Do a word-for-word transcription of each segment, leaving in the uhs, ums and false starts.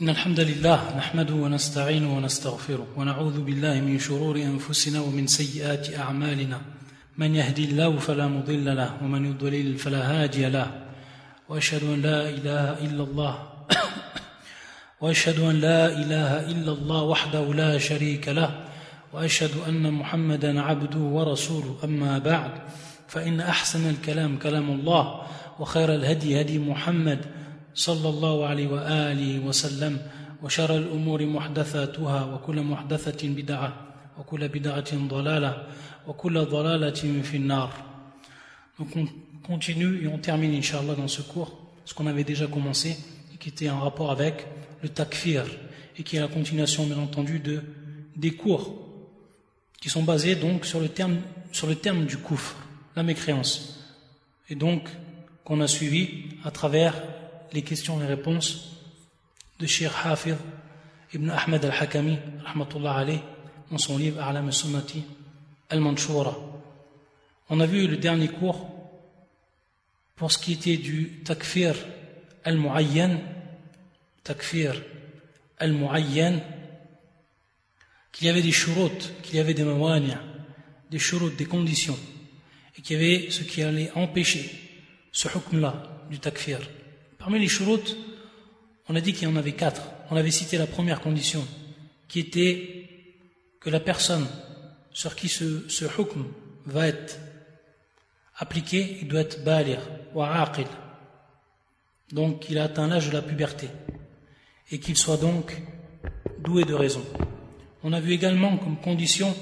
إن الحمد لله نحمده ونستعينه ونستغفره ونعوذ بالله من شرور أنفسنا ومن سيئات أعمالنا من يهدي الله فلا مضل له ومن يضلل فلا هادي له وأشهد أن لا إله إلا الله وأشهد أن لا إله إلا الله وحده لا شريك له وأشهد أن محمدا عبده ورسوله أما بعد فإن أحسن الكلام كلام الله وخير الهدي هدي محمد صلى الله عليه وآله وسلم وشر الأمور محدثاتها وكل محدثة بدعة وكل بدعة ضلالة وكل ضلالة في النار. Donc on continue et on termine Inch'Allah dans ce cours ce qu'on avait déjà commencé et qui était en rapport avec le takfir et qui est la continuation bien entendu de, des cours qui sont basés donc sur le terme, sur le terme du kufr, la mécréance, et donc qu'on a suivi à travers les questions et les réponses de Cheikh Hafid Ibn Ahmed al-Hakami rahmatullah alayh dans son livre A'lam al-Sunnati al-Manshura. On a vu le dernier cours pour ce qui était du takfir al-mu'ayyan, takfir al-mu'ayyan, qu'il y avait des shurut, qu'il y avait des mawani', des shurut, des conditions, et qu'il y avait ce qui allait empêcher ce hukm-là du takfir. Parmi les shurut, on a dit qu'il y en avait quatre. On avait cité la première condition, qui était que la personne sur qui ce, ce hukm va être appliqué, il doit être baligh wa aqil. Donc il a atteint l'âge de la puberté et qu'il soit donc doué de raison. On a vu également comme condition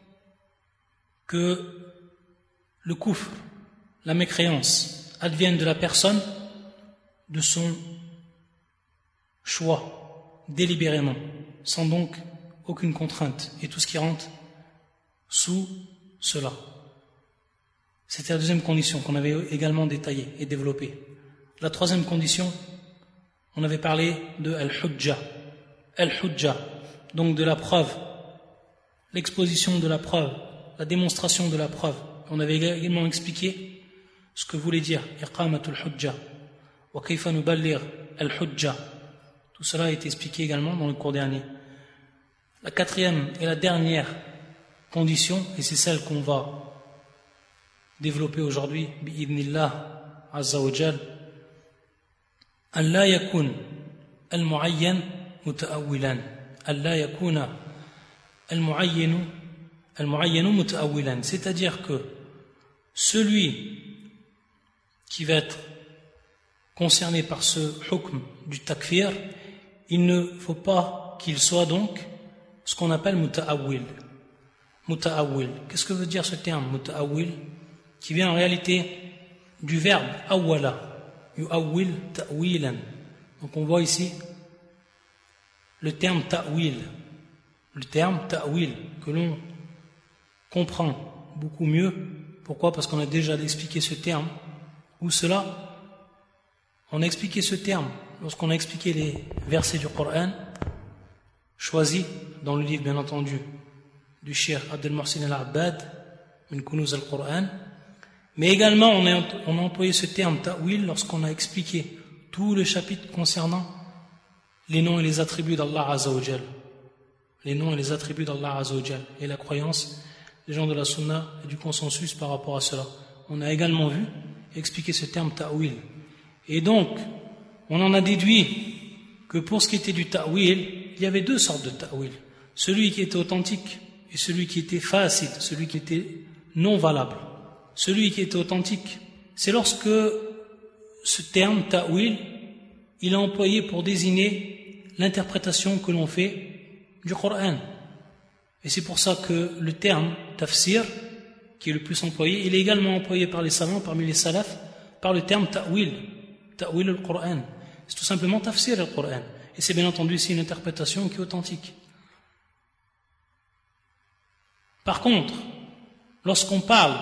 que le kufr, la mécréance, advienne de la personne de son choix, délibérément, sans donc aucune contrainte, et tout ce qui rentre sous cela. C'était la deuxième condition qu'on avait également détaillée et développée. La troisième condition, on avait parlé de al-hujja, al-hujja, donc de la preuve, l'exposition de la preuve, la démonstration de la preuve. On avait également expliqué ce que voulait dire iqamatul hujja. Tout cela a été expliqué également dans le cours dernier. La quatrième et la dernière condition, et c'est celle qu'on va développer aujourd'hui, bi'idhnillah azza wa jal, an la yakun al-mu'ayyan muta'awwilan, an la yakuna al-mu'ayyanu al-mu'ayyanu muta'awwilan, c'est-à-dire que celui qui va être concerné par ce hukm du takfir, il ne faut pas qu'il soit donc ce qu'on appelle muta'awwil. Muta'awwil. Qu'est-ce que veut dire ce terme muta'awwil, qui vient en réalité du verbe awwala, yu'awwil ta'wilan. Donc on voit ici le terme ta'wil, le terme ta'wil que l'on comprend beaucoup mieux. Pourquoi? Parce qu'on a déjà expliqué ce terme. Où cela? On a expliqué ce terme lorsqu'on a expliqué les versets du Coran, choisis dans le livre bien entendu du Cheikh Abdel Mohsin al-Abbad, Min Kunuz al-Quran, mais également on a, on a employé ce terme ta'wil lorsqu'on a expliqué tout le chapitre concernant les noms et les attributs d'Allah Azza wa Jal, les noms et les attributs d'Allah Azza wa Jal, et la croyance des gens de la Sunna et du consensus par rapport à cela. On a également vu et expliqué ce terme ta'wil. Et donc, on en a déduit que pour ce qui était du ta'wil, il y avait deux sortes de ta'wil. Celui qui était authentique et celui qui était fasid, celui qui était non valable. Celui qui était authentique, c'est lorsque ce terme ta'wil, il est employé pour désigner l'interprétation que l'on fait du Coran. Et c'est pour ça que le terme tafsir, qui est le plus employé, il est également employé par les savants, parmi les salafs, par le terme ta'wil. Ta'wil al-Qur'an, c'est tout simplement tafsir al-Qur'an, et c'est bien entendu ici une interprétation qui est authentique. Par contre, lorsqu'on parle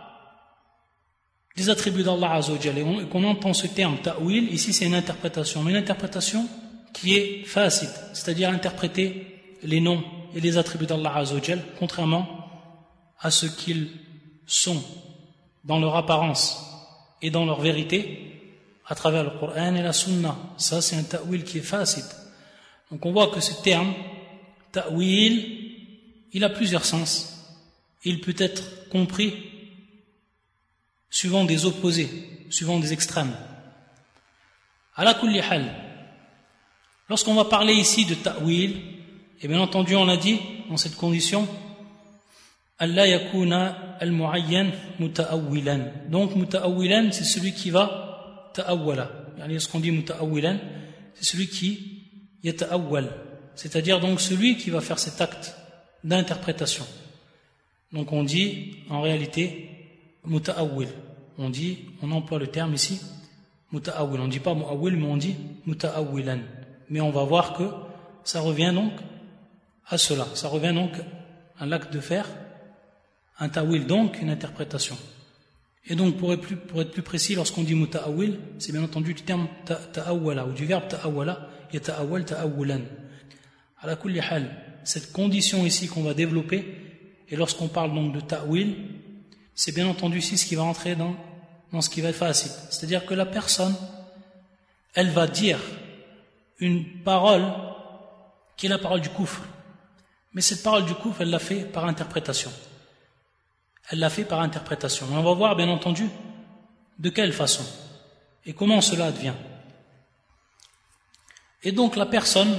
des attributs d'Allah Azza wa Jalla et qu'on entend ce terme ta'wil, ici c'est une interprétation, mais une interprétation qui est fasid, c'est-à-dire interpréter les noms et les attributs d'Allah Azza wa Jalla contrairement à ce qu'ils sont dans leur apparence et dans leur vérité à travers le Coran et la Sunna. Ça c'est un ta'wil qui est fasid. Donc on voit que ce terme, ta'wil, il a plusieurs sens. Il peut être compris suivant des opposés, suivant des extrêmes. Ala kulli hal, lorsqu'on va parler ici de ta'wil, et bien entendu on a dit dans cette condition Allah yakuna al-mu'ayyan muta'awwilan. Donc muta'awwilan, c'est celui qui va ta'awwala. Lorsqu'on dit muta'awwilan, c'est celui qui yata'awwal, c'est-à-dire donc celui qui va faire cet acte d'interprétation. Donc on dit en réalité muta'awwil. On dit, on emploie le terme ici muta'awwil. On ne dit pas mu'awwil, mais on dit muta'awwilan. Mais on va voir que ça revient donc à cela. Ça revient donc à l'acte de faire un ta'wil, donc une interprétation. Et donc pour être plus, pour être plus précis, lorsqu'on dit muta'awwil, c'est bien entendu du terme ta'awwala, ou du verbe ta'awwala, yata'awwal ta'awwulan. Ala kulli hal, cette condition ici qu'on va développer, et lorsqu'on parle donc de ta'wil, c'est bien entendu ici ce qui va rentrer dans, dans ce qui va être facile. C'est-à-dire que la personne, elle va dire une parole qui est la parole du kufr. Mais cette parole du kufr, elle l'a fait par interprétation. Elle l'a fait par interprétation. Et on va voir bien entendu de quelle façon et comment cela advient. Et donc la personne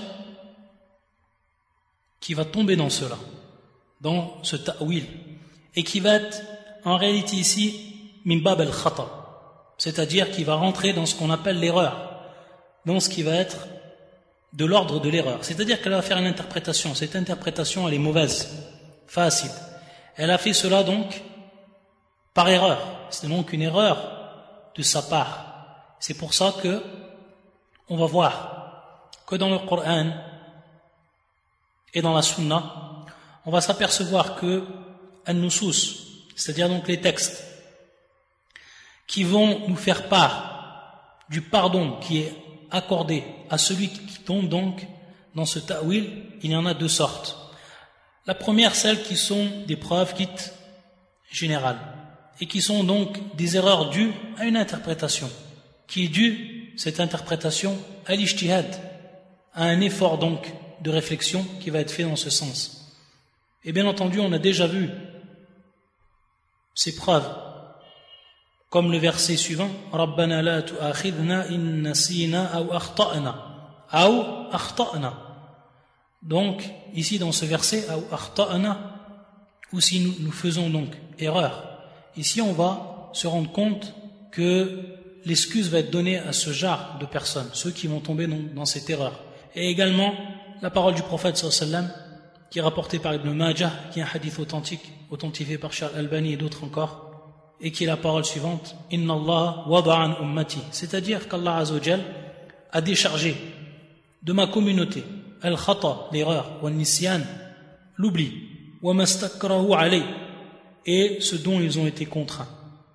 qui va tomber dans cela, dans ce ta'wil, et qui va être en réalité ici min bab al-khata, c'est-à-dire qui va rentrer dans ce qu'on appelle l'erreur, dans ce qui va être de l'ordre de l'erreur. C'est-à-dire qu'elle va faire une interprétation. Cette interprétation, elle est mauvaise, facile. Elle a fait cela donc par erreur. C'est donc une erreur de sa part. C'est pour ça que on va voir que dans le Coran et dans la Sunna, on va s'apercevoir que an-nusus, c'est-à-dire donc les textes qui vont nous faire part du pardon qui est accordé à celui qui tombe donc dans ce ta'wil, il y en a deux sortes. La première, celles qui sont des preuves dites générales et qui sont donc des erreurs dues à une interprétation, qui est due, cette interprétation, à l'ijtihad, à un effort donc de réflexion qui va être fait dans ce sens. Et bien entendu, on a déjà vu ces preuves, comme le verset suivant, Rabbana la tu'akhidna in nasina aw akhta'na aw akhta'na. Donc, ici dans ce verset, ou si nous, nous faisons donc erreur, ici on va se rendre compte que l'excuse va être donnée à ce genre de personnes, ceux qui vont tomber donc dans cette erreur. Et également, la parole du prophète sallallahu alayhi wa sallam, qui est rapportée par Ibn Majah, qui est un hadith authentique, authentifié par Charles Albani et d'autres encore, et qui est la parole suivante, Inna Allah wada'an ummati, c'est-à-dire qu'Allah Azza wa Jal a déchargé de ma communauté al-khata, l'erreur, wa nisyan, l'oubli, wa mastakrahu alay, et ce dont ils ont été contraints.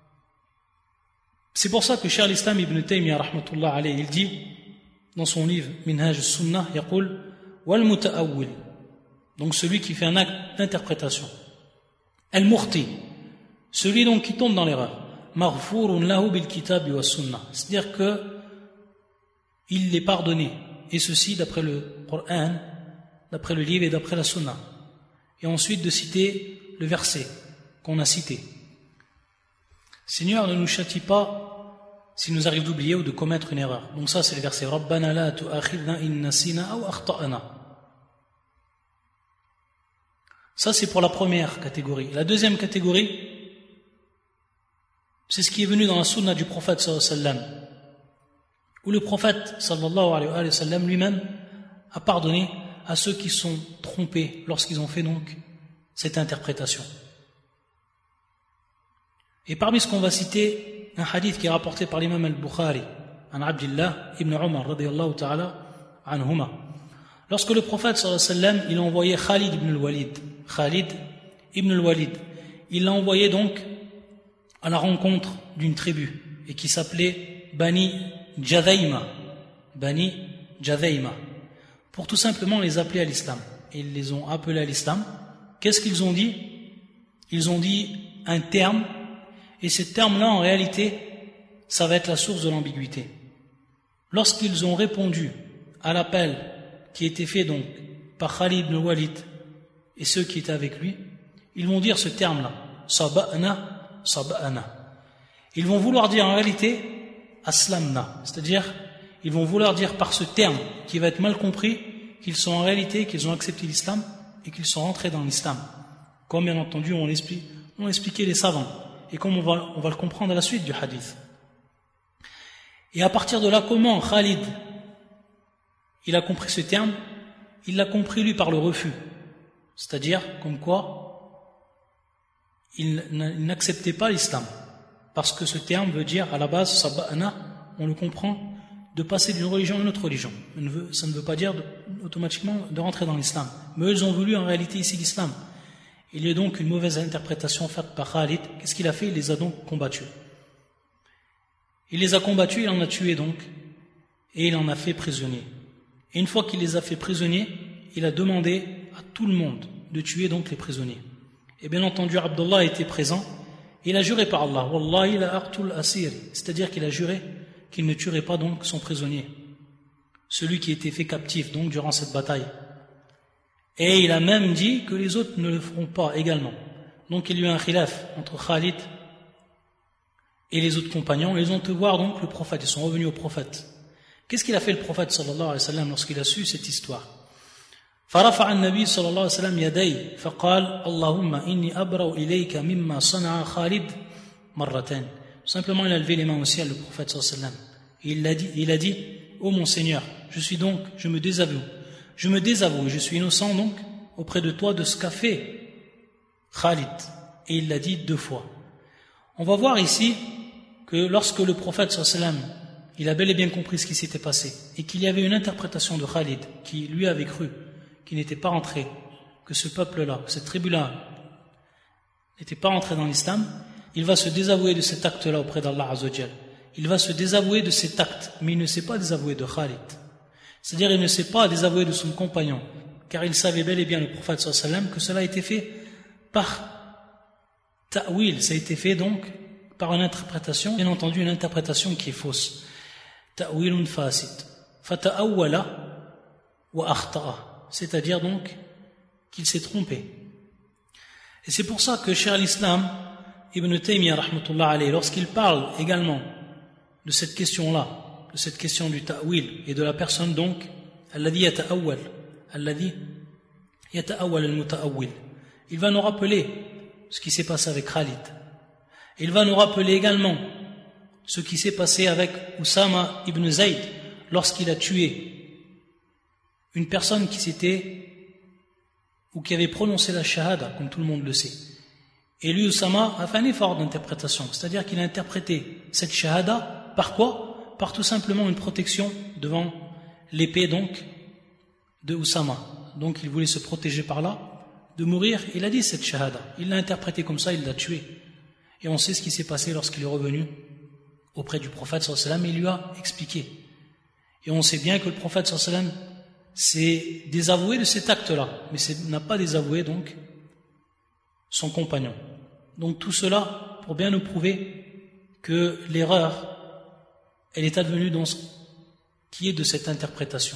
C'est pour ça que Cheikh l'Islam Ibn Taymiyyah rahmatullah alayhi, il dit dans son livre Minhaj al-Sunnah, yaqul wal muta'awwil, donc celui qui fait un acte d'interprétation, al-mukhti, celui donc qui tombe dans l'erreur, maghfurun lahu bil kitabi wa sunnah, c'est-à-dire que il l'est pardonné, et ceci d'après le Coran, d'après le livre et d'après la Sunna. Et ensuite de citer le verset qu'on a cité. Seigneur, ne nous châtie pas s'il nous arrive d'oublier ou de commettre une erreur. Donc ça c'est le verset Rabbana la tu'akhidna in nasina aw akhta'na. Ça c'est pour la première catégorie. La deuxième catégorie, c'est ce qui est venu dans la Sunna du prophète sallallahu alayhi wa sallam, où le prophète sallallahu alayhi wa sallam lui-même a pardonné à ceux qui sont trompés lorsqu'ils ont fait donc cette interprétation. Et parmi ce qu'on va citer, un hadith qui est rapporté par l'imam al-Bukhari, an Abdillah ibn Umar radiyallahu ta'ala anhuma. Lorsque le prophète sallallahu alayhi wa sallam, il a envoyé Khalid ibn al-Walid, Khalid ibn al-Walid, il l'a envoyé donc à la rencontre d'une tribu et qui s'appelait Bani Jadhaïma, Bani Jadhaïma, pour tout simplement les appeler à l'islam. Et ils les ont appelés à l'islam. Qu'est-ce qu'ils ont dit? Ils ont dit un terme, et ce terme-là, en réalité, ça va être la source de l'ambiguïté. Lorsqu'ils ont répondu à l'appel qui a été fait donc par Khalid ibn Walid et ceux qui étaient avec lui, ils vont dire ce terme-là, saba'na, saba'na. Ils vont vouloir dire en réalité aslamna, c'est-à-dire ils vont vouloir dire par ce terme qui va être mal compris qu'ils sont en réalité, qu'ils ont accepté l'islam et qu'ils sont rentrés dans l'islam. Comme bien entendu on l'explique, on expliqué les savants et comme on va, on va le comprendre à la suite du hadith. Et à partir de là, comment Khalid il a compris ce terme? Il l'a compris lui par le refus, c'est-à-dire comme quoi il n'acceptait pas l'islam, parce que ce terme veut dire à la base saba'na, on le comprend, de passer d'une religion à une autre religion. Ça ne veut pas dire de, automatiquement de rentrer dans l'islam, mais eux ils ont voulu en réalité ici l'islam. Il y a donc une mauvaise interprétation faite par Khalid. Qu'est-ce qu'il a fait? Il les a donc combattus. Il les a combattus, il en a tué donc, et il en a fait prisonniers. Et une fois qu'il les a fait prisonniers, il a demandé à tout le monde de tuer donc les prisonniers. Et bien entendu, Abdullah était présent, et il a juré par Allah, Wallahi la aqtul asir, c'est-à-dire qu'il a juré qu'il ne tuerait pas donc son prisonnier, celui qui était fait captif donc durant cette bataille. Et il a même dit que les autres ne le feront pas également. Donc il y a eu un khilaf entre Khalid et les autres compagnons. Ils ont été voir donc le prophète, ils sont revenus au prophète. Qu'est-ce qu'il a fait le prophète sallallahu alayhi wa sallam lorsqu'il a su cette histoire? فرفع النبي صلى الله عليه وسلم يديه فقال اللهم إني أبرأ إليك مما صنع خالد مرتين. Simplement il a levé les mains au ciel le prophète sallallahu alayhi wa sallam. Et il a dit, il a dit, ô mon Seigneur, je suis donc, je me désavoue, je me désavoue, je suis innocent donc auprès de toi de ce qu'a fait Khalid. Et il l'a dit deux fois. On va voir ici que lorsque le prophète sallallahu alayhi wa sallam il a bel et bien compris ce qui s'était passé et qu'il y avait une interprétation de Khalid qui lui avait cru qu'il n'était pas rentré, que ce peuple-là, cette tribu-là n'était pas rentré dans l'islam, il va se désavouer de cet acte-là auprès d'Allah Azza wa Jal. Il va se désavouer de cet acte, mais il ne s'est pas désavoué de Khalid. C'est-à-dire il ne s'est pas désavoué de son compagnon, car il savait bel et bien, le prophète sallallahu alayhi wa sallam, que cela a été fait par ta'wil, ça a été fait donc par une interprétation, bien entendu une interprétation qui est fausse. Ta'wilun fasid, fata'awwala wa akhta'a, c'est-à-dire donc qu'il s'est trompé. Et c'est pour ça que Cheikh al-Islam Ibn Taymiyyah rahmatullah alayhi, lorsqu'il parle également de cette question-là, de cette question du ta'wil et de la personne donc alladhi yata'awwal, alladhi yata'awwal al-muta'awwil, il va nous rappeler ce qui s'est passé avec Khalid. Il va nous rappeler également ce qui s'est passé avec Oussama ibn Zayd lorsqu'il a tué une personne qui s'était ou qui avait prononcé la shahada, comme tout le monde le sait. Et lui, Oussama, a fait un effort d'interprétation, c'est-à-dire qu'il a interprété cette shahada par quoi? Par tout simplement une protection devant l'épée donc de Oussama. Donc il voulait se protéger par là, de mourir. Il a dit cette shahada, il l'a interprété comme ça, il l'a tué. Et on sait ce qui s'est passé lorsqu'il est revenu auprès du prophète sallallahu alayhi wa sallam, et il lui a expliqué. Et on sait bien que le prophète sallallahu alayhi wa sallam s'est désavoué de cet acte-là, mais n'a pas désavoué donc son compagnon. Donc tout cela pour bien nous prouver que l'erreur, elle est advenue dans ce qui est de cette interprétation.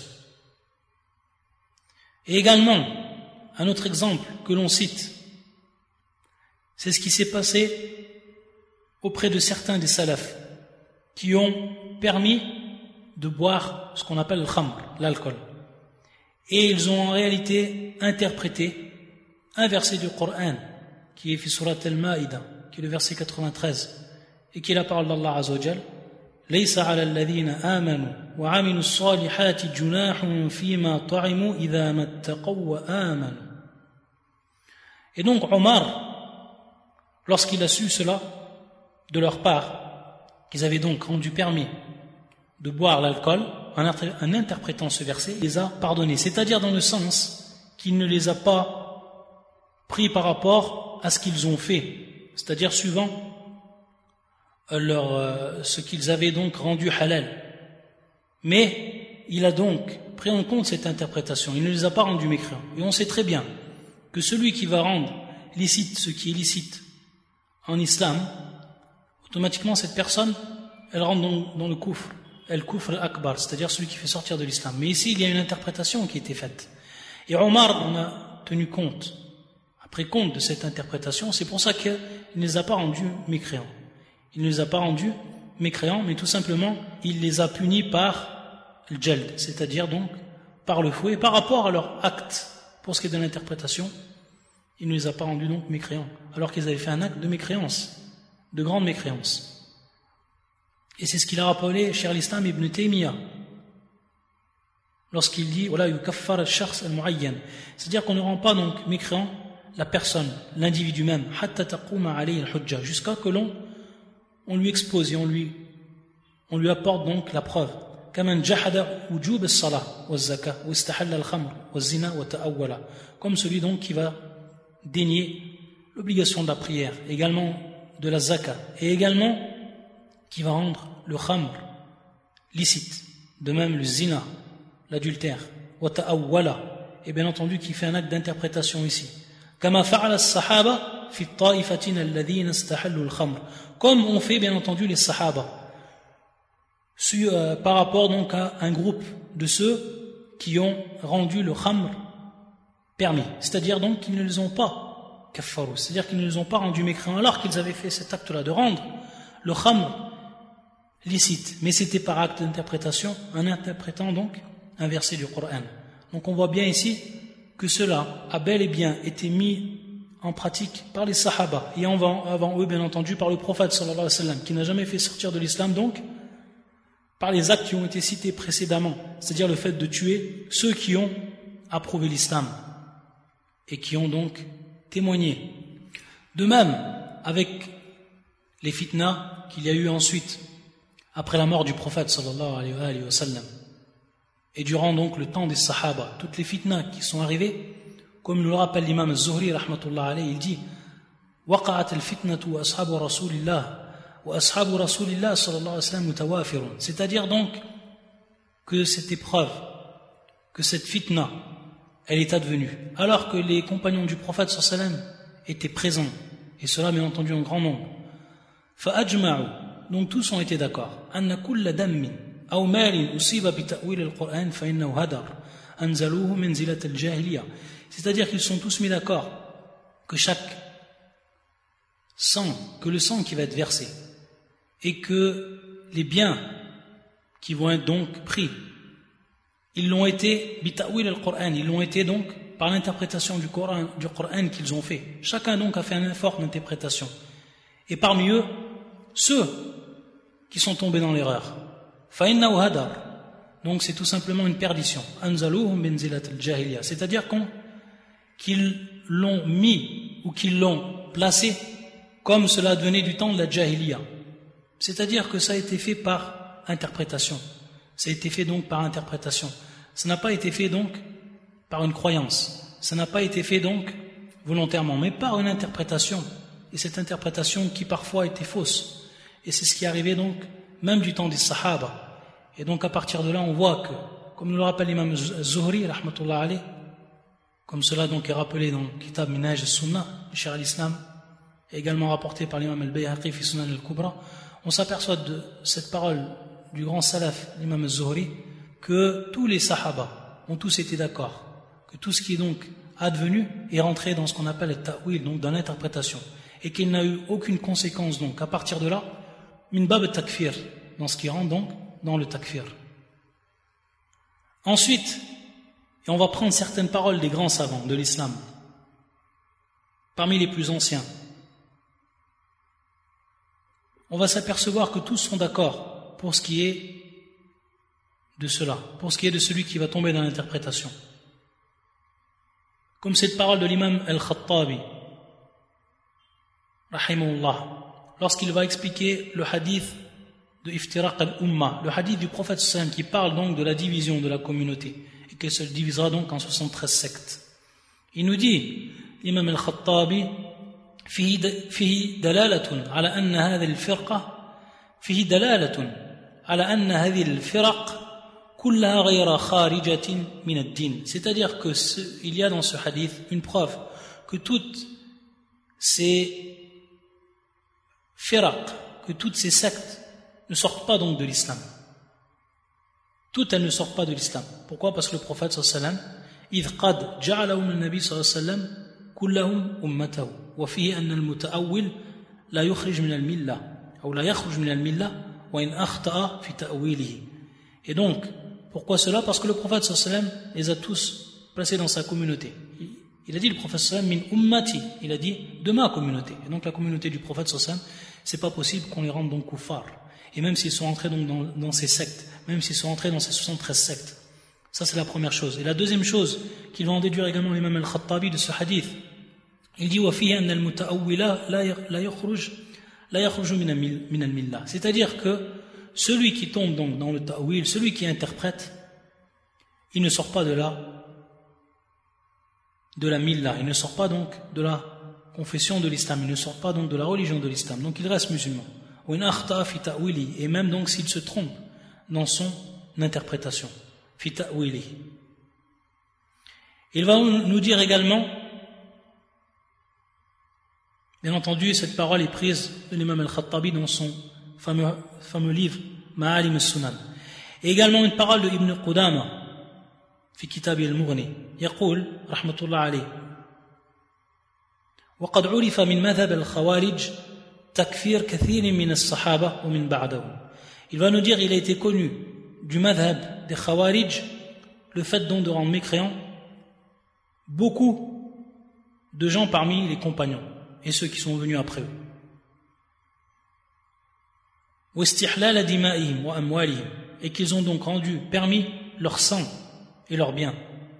Et également, un autre exemple que l'on cite, c'est ce qui s'est passé auprès de certains des salafs qui ont permis de boire ce qu'on appelle le khamr, l'alcool. Et ils ont en réalité interprété un verset du Coran qui est fi surat al-Ma'ida, qui est le verset quatre-vingt-treize, et qui est la parole d'Allah Azza wa Jal. ليس على الذين آمنوا وعملوا الصالحات جناح فيما طعموا إذا ما اتقوا وآمنوا. Et donc Omar, lorsqu'il a su cela de leur part, qu'ils avaient donc rendu permis de boire l'alcool, en interprétant ce verset, il les a pardonnés. C'est-à-dire dans le sens qu'il ne les a pas pris par rapport à ce qu'ils ont fait, c'est-à-dire suivant leur, euh, ce qu'ils avaient donc rendu halal. Mais il a donc pris en compte cette interprétation, il ne les a pas rendus mécréants. Et on sait très bien que celui qui va rendre licite ce qui est licite en islam, automatiquement cette personne, elle rentre dans, dans le kufr. al-kufr al-akbar, c'est-à-dire celui qui fait sortir de l'islam. Mais ici, il y a une interprétation qui a été faite. Et Omar en a tenu compte, a pris compte de cette interprétation. C'est pour ça qu'il ne les a pas rendus mécréants. Il ne les a pas rendus mécréants, mais tout simplement, il les a punis par le jald, c'est-à-dire donc par le fouet, par rapport à leur acte. Pour ce qui est de l'interprétation, il ne les a pas rendus donc mécréants, alors qu'ils avaient fait un acte de mécréance, de grande mécréance. Et c'est ce qu'il a rappelé Cheikh al-Islam ibn Taymiyyah, lorsqu'il dit voilà yukaffar al-shakhs al-mu'ayyan, c'est-à-dire qu'on ne rend pas donc mécréant la personne, l'individu même, hatta taquma alayhi al-hujja, jusqu'à que l'on on lui expose et on lui on lui apporte donc la preuve. Kaman jahada wujub as-salah wa az-zakah wa istahalla al-khamr wa az-zina wa ta'awwala, comme celui donc qui va dénier l'obligation de la prière, également de la zakah, et également qui va rendre le khamr licite, de même le zina, l'adultère, wa ta'awwala, et bien entendu qui fait un acte d'interprétation ici. Kama fa'ala as-sahaba fi at-ta'ifatin alladhina istahallu al-khamr, comme ont fait bien entendu les sahaba, sur, euh, par rapport donc à un groupe de ceux qui ont rendu le khamr permis, c'est-à-dire donc qu'ils ne les ont pas kaffarou, c'est-à-dire qu'ils ne les ont pas rendus mécréants alors qu'ils avaient fait cet acte-là de rendre le khamr licite, mais c'était par acte d'interprétation, en interprétant donc un verset du Coran. Donc on voit bien ici que cela a bel et bien été mis en pratique par les sahaba et avant, avant eux bien entendu par le prophète sallallahu alayhi wa sallam, qui n'a jamais fait sortir de l'islam donc par les actes qui ont été cités précédemment, c'est-à-dire le fait de tuer ceux qui ont approuvé l'islam et qui ont donc témoigné. De même, avec les fitnas qu'il y a eu ensuite, après la mort du prophète sallallahu alayhi wa sallam, et durant donc le temps des sahaba, toutes les fitnas qui sont arrivées, comme nous le rappelle l'imam az-Zuhri rahmatullah alayhi, il dit waqa'at al-fitnatu wa ashabu rasulillah wa ashabu rasulillah sallallahu alayhi wa sallam mutawafirun, c'est-à-dire donc que cette épreuve, que cette fitna, elle est advenue, alors que les compagnons du prophète sallallahu alayhi wa sallam étaient présents, et cela bien entendu en grand nombre. Fa'ajma'u, donc tous ont été d'accord, anna kulla dammin aw malin usiba bi ta'wil al-Qur'an fa innahu hadar anzaluhu manzilat al-jahiliya, c'est-à-dire qu'ils sont tous mis d'accord que chaque sang, que le sang qui va être versé et que les biens qui vont être donc pris, ils l'ont été bi ta'wil al-Qur'an, ils l'ont été donc par l'interprétation du Coran, du Coran qu'ils ont fait. Chacun donc a fait un effort d'interprétation, et parmi eux ceux qui sont tombés dans l'erreur, fa innahu hadar, donc c'est tout simplement une perdition, anzaluhum manzilat al-jahiliya, c'est-à-dire qu'on qu'ils l'ont mis ou qu'ils l'ont placé comme cela devenait du temps de la jahiliya, c'est-à-dire que ça a été fait par interprétation, ça a été fait donc par interprétation, ça n'a pas été fait donc par une croyance, ça n'a pas été fait donc volontairement, mais par une interprétation, et cette interprétation qui parfois était fausse, et c'est ce qui arrivait donc même du temps des sahaba, et donc à partir de là on voit que, comme nous le rappelle l'imam Zuhri rahmatullah alayhi, comme cela donc est rappelé dans le Kitab Minhaj al-Sunnah du Cheikh al-Islam, et également rapporté par l'imam al-Bayhaqi fi Sunan al-Kubra, on s'aperçoit de cette parole du grand salaf, l'imam al-Zuhri, que tous les sahaba ont tous été d'accord, que tout ce qui est donc advenu est rentré dans ce qu'on appelle le ta'wil, donc dans l'interprétation, et qu'il n'a eu aucune conséquence donc à partir de là, min bab al-takfir, dans ce qui rentre donc dans le takfir. Ensuite, et on va prendre certaines paroles des grands savants de l'islam, parmi les plus anciens, on va s'apercevoir que tous sont d'accord pour ce qui est de cela, pour ce qui est de celui qui va tomber dans l'interprétation. Comme cette parole de l'imam al-Khattabi, rahimahullah, lorsqu'il va expliquer le hadith de Iftiraq al-Ummah, le hadith du prophète sallam qui parle donc de la division de la communauté et qu'elle se divisera donc en soixante-treize sectes. Il nous dit, l'imam al-Khattabi, فيه دلالة على أن هذه الفرقة فيه دلالة على أن هذه الفرق كلها غير خارجة من الدين, c'est-à-dire que ce, il y a dans ce hadith une preuve que toutes ces firaq, que toutes ces sectes ne sortent pas donc de l'islam, toutes elles ne sortent pas de l'islam. Pourquoi? Parce que le prophète sallallahu alayhi wa sallam إذ قد جعلهم النبي صلى الله عليه وسلم كلهم أمته وفيه أن المتأول لا يخرج من الملة أو لا يخرج من الملة وإن أخطأ في تأويله. Et donc, pourquoi cela? Parce que le prophète sallallahu alayhi wa sallam les a tous placés dans sa communauté. Il a dit le prophète sallallahu alayhi wa sallam min ummati, il a dit de ma communauté. Et donc la communauté du prophète sallallahu alayhi wa sallam, c'est pas possible qu'on les rende donc kuffar. Et même s'ils sont entrés donc dans, dans ces sectes, même s'ils sont entrés dans ces soixante-treize sectes. Ça, c'est la première chose. Et la deuxième chose qu'il va en déduire également l'imam al-Khattabi de ce hadith, il dit وَفِيهِ أَنَّ الْمُتَأَوِّلَ لَا يَخْرُجُ لَا يَخْرُجُ مِنَ الْمِلَّةِ. C'est-à-dire que celui qui tombe donc dans le ta'wil, celui qui interprète, il ne sort pas de la de la milla, il ne sort pas donc de la confession de l'islam, il ne sort pas donc de la religion de l'islam. Donc il reste musulman. Et même donc s'il se trompe dans son interprétation. Il va nous dire également, bien entendu, cette parole est prise de l'imam al-Khattabi dans son fameux, fameux livre Ma'alim al-Sunan. Et également une parole de Ibn Qudama في كتاب المغني يقول رحمة الله عليه وقد عرف من مذهب الخوارج تكفير كثير من الصحابة ومن بعدهم. Il va nous dire, il a été connu du madhab des Khawarij, le fait donc de rendre mécréants beaucoup de gens parmi les compagnons et ceux qui sont venus après eux. واستحلال دمائهم وأموالهم, et qu'ils ont donc rendu permis leur sang et leurs biens.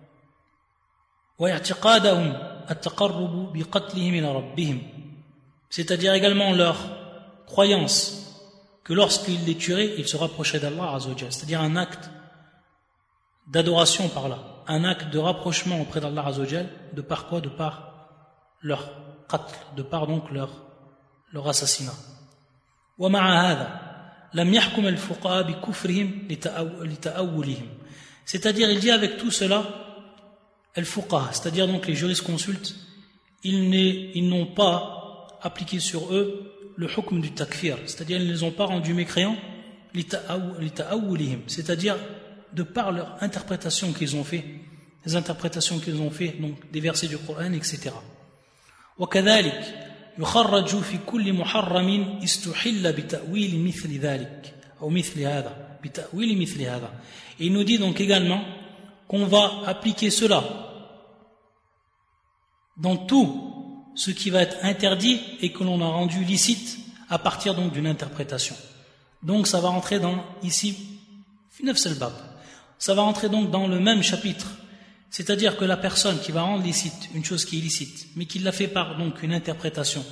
واعتقادهم التقرب بقتلهم إلى ربهم, c'est-à-dire également leur croyance que lorsqu'ils les tueraient, ils se rapprochaient d'Allah Azza wa Jalla, c'est-à-dire un acte d'adoration par là, un acte de rapprochement auprès d'Allah Azza wa Jalla, de par quoi? De par leur qatl, de par donc leur, leur assassinat. ومع هذا لم يحكم الفقهاء بكفرهم لتأولهم, c'est-à-dire il dit avec tout cela al-fuqaha, c'est-à-dire donc les jurisconsultes, ils, ils n'ont pas appliqué sur eux le hukm du takfir, c'est-à-dire ils ne les ont pas rendus mécréants lita'awwulihim, c'est-à-dire de par leur interprétation qu'ils ont fait, les interprétations qu'ils ont fait donc des versets du Coran, et cetera. وكذلك يخرج في كل محرم استحل بتأويل مثل ذلك أو مثل هذا بتأويل مثل هذا. Et il nous dit donc également qu'on va appliquer cela dans tout ce qui va être interdit et que l'on a rendu licite à partir donc d'une interprétation. Donc ça va rentrer dans ici nafs al-bab. Ça va rentrer donc dans le même chapitre. C'est-à-dire que la personne qui va rendre licite une chose qui est licite, mais qui l'a fait par donc une interprétation,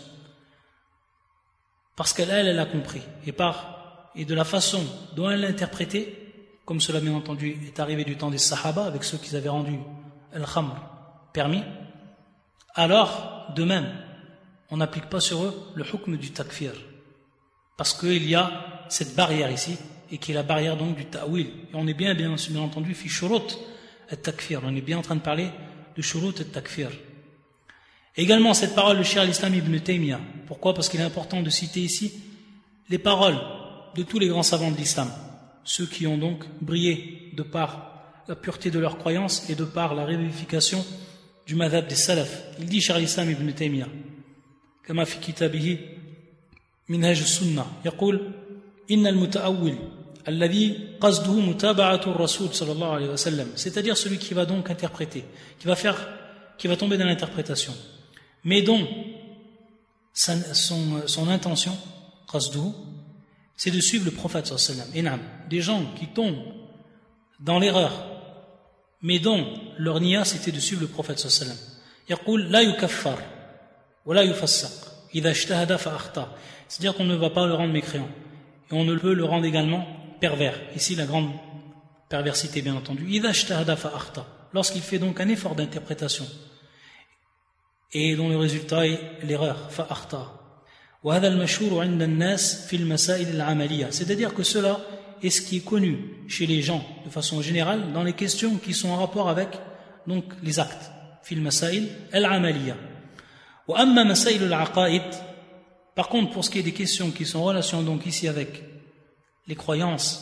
parce qu'elle elle, elle a compris, et par et de la façon dont elle l'a interprété, comme cela bien entendu est arrivé du temps des Sahaba avec ceux qui avaient rendu al-khamr permis, alors de même on n'applique pas sur eux le hukm du takfir, parce qu'il y a cette barrière ici et qui est la barrière donc du ta'wil, et on est bien bien, bien entendu fi shurut al-takfir, on est bien en train de parler de shurut al-takfir. Également cette parole de Cheikh al-Islam ibn Taymiyyah, pourquoi? Parce qu'il est important de citer ici les paroles de tous les grands savants de l'islam, ceux qui ont donc brillé de par la pureté de leur croyance et de par la révivification du madhab des salaf. Il dit Cheikh al-Islam ibn Taymiyyah كما في كتابه منهاج السنة يقول إن المتأول الذي قصده متابعة الرسول صلى الله عليه وسلم, c'est-à-dire celui qui va donc interpréter, qui va faire, qui va tomber dans l'interprétation, mais dont sa, son, son intention قصده c'est de suivre le prophète sallallahu alayhi wa sallam. Des gens qui tombent dans l'erreur, mais dont leur niya c'était de suivre le prophète sallallahu alayhi wa sallam. يقول لا يكفر ولا يفسق إذا اجتهد فأخطأ, c'est-à-dire qu'on ne va pas le rendre mécréant et on ne peut le rendre également pervers. Ici la grande perversité bien entendu. إذا اجتهد فأخطأ, lorsqu'il fait donc un effort d'interprétation et dont le résultat est l'erreur, فأخطأ. وهذا المشهور عند الناس في المسائل العملية, c'est-à-dire que cela est ce qui est connu chez les gens de façon générale dans les questions qui sont en rapport avec donc les actes, في المسائل العملية. وأما مسائل العقائد, par contre pour ce qui est des questions qui sont en relation donc ici avec les croyances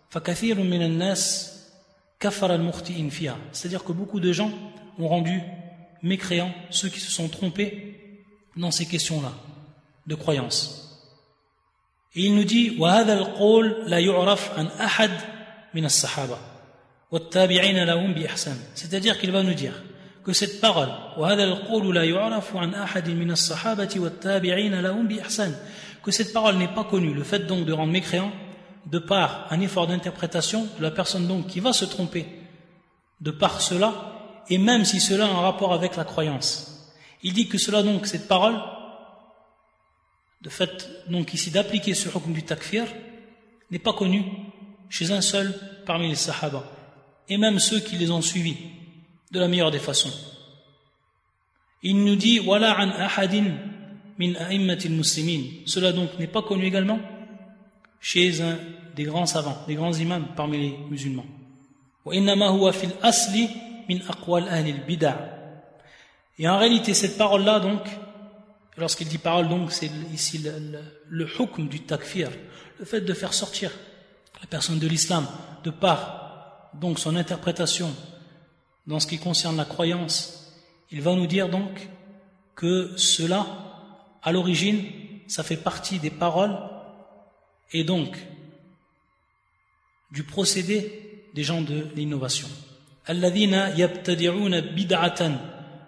فكثير من الناس كفر المخطئين فيها. C'est-à-dire que beaucoup de gens ont rendu mécréants ceux qui se sont trompés dans ces questions-là de croyance. Et il nous dit وهذا القول لا يعرف عن أحد من الصحابة والتابعين لهم بإحسان. C'est-à-dire qu'il va nous dire que cette parole وهذا القول لا يعرف عن أحد من الصحابة والتابعين لهم بإحسان, que cette parole n'est pas connue, le fait donc de rendre mécréant de par un effort d'interprétation de la personne donc qui va se tromper de par cela, et même si cela a un rapport avec la croyance. Il dit que cela donc, cette parole, de fait donc ici d'appliquer ce hukm du takfir, n'est pas connue chez un seul parmi les sahaba, et même ceux qui les ont suivis de la meilleure des façons. Il nous dit wala an ahadin min a'immatil muslimin. Cela donc n'est pas connu également chez un des grands savants, des grands imams parmi les musulmans. وإنما هو في الأصل من أقوال أهل البدع. Et en réalité cette parole-là donc, lorsqu'il dit parole donc, c'est ici le, le, le hukm du takfir, le fait de faire sortir la personne de l'islam de par donc son interprétation dans ce qui concerne la croyance. Il va nous dire donc que cela, à l'origine, ça fait partie des paroles et donc du procédé des gens de l'innovation. الذين يبتدعون بدعة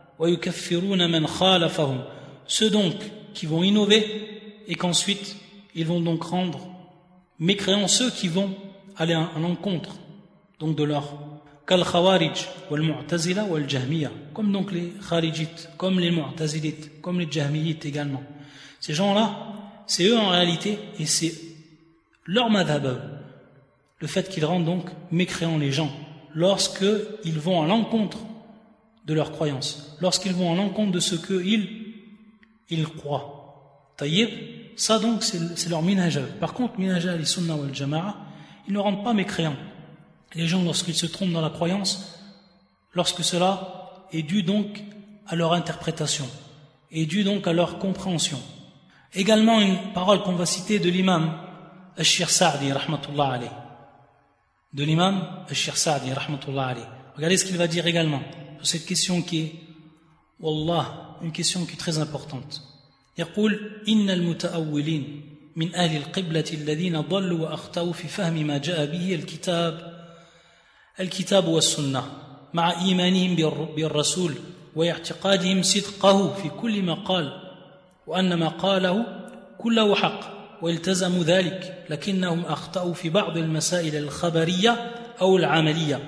ويكفرون من خالفهم. Ceux donc qui vont innover et qu'ensuite ils vont donc rendre mécréants ceux qui vont aller à l'encontre donc de leur كالخوارج والمعتزلة والجهمية, comme donc les kharijites, comme les mu'tazilites, comme les jahmiyites également. Ces gens-là, c'est eux en réalité, et c'est leur madhab, le fait qu'ils rendent donc mécréants les gens lorsqu'ils vont à l'encontre de leurs croyances, lorsqu'ils vont à l'encontre de ce qu'ils ils croient. Taïeb, ça donc c'est, c'est leur minhaj. Par contre, minhaj al-sunnah wal jama'a, ils ne rendent pas mécréants les gens lorsqu'ils se trompent dans la croyance, lorsque cela est dû donc à leur interprétation, est dû donc à leur compréhension. Également une parole qu'on va citer de l'imam Al-Shir Sa'di rahmatullah alayh, de l'imam Al-Shir Sa'di rahmatullah alayh. Regardez ce qu'il va dire également sur cette question qui est, wallah, une question qui est très importante. يقول إن المتأولين من أهل القبلة الذين ضلوا وأخطأوا في فهم ما جاء به الكتاب الكتاب والسنة مع إيمانهم بالرسول واعتقادهم صدقه في كل ما قال وأن ما قاله كله حق والتزموا ذلك لكنهم أخطأوا في بعض المسائل الخبرية أو العملية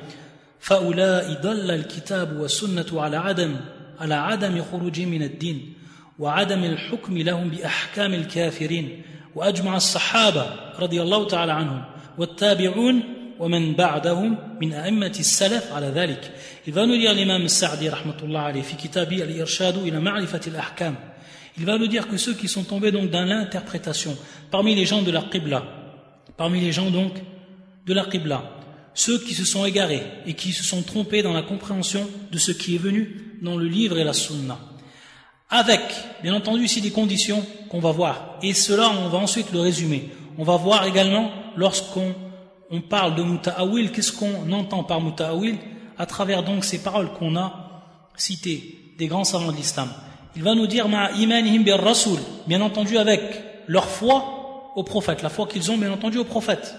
فأولئك دل الكتاب والسنة على عدم على عدم خروجهم من الدين وعدم الحكم لهم بأحكام الكافرين وأجمع الصحابة رضي الله تعالى عنهم والتابعون ومن بعدهم من أئمة السلف على ذلك. Il va nous dire l'imam Sa'di rahmatullah alayhi fi kitabi al-irshadu ila ma'rifati al-ahkam. Il va nous dire que ceux qui sont tombés donc dans l'interprétation parmi les gens de la Qibla, parmi les gens donc de la Qibla, ceux qui se sont égarés et qui se sont trompés dans la compréhension de ce qui est venu dans le livre et la sunna, avec bien entendu ici des conditions qu'on va voir, et cela on va ensuite le résumer. On va voir également lorsqu'on on parle de muta'awil, qu'est-ce qu'on entend par muta'awil à travers donc ces paroles qu'on a citées des grands savants de l'islam. Il va nous dire ma'a imanihim bir rasoul, bien entendu avec leur foi au prophète, la foi qu'ils ont bien entendu au prophète,